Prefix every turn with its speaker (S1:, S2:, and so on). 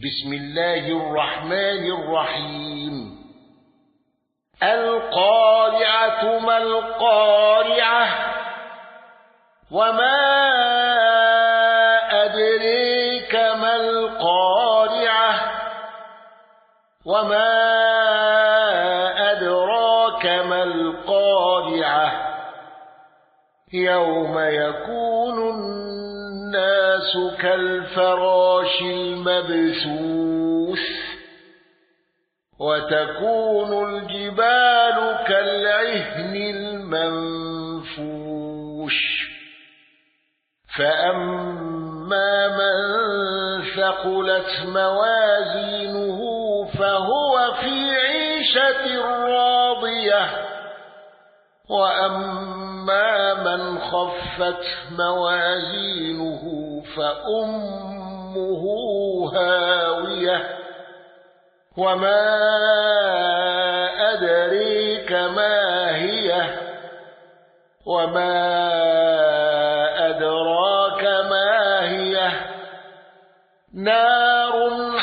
S1: بسم الله الرحمن الرحيم القارعة ما القارعة وما أدريك ما القارعة وما أدراك ما القارعة يوم يكون الناس كالفراش المبثوث وتكون الجبال كالعهن المنفوش فأما من ثقلت موازينه فهو في عيشة راضية وأما من خفت موازينه فأمه هاوية وما أدريك ما هي وما أدراك ما هي نار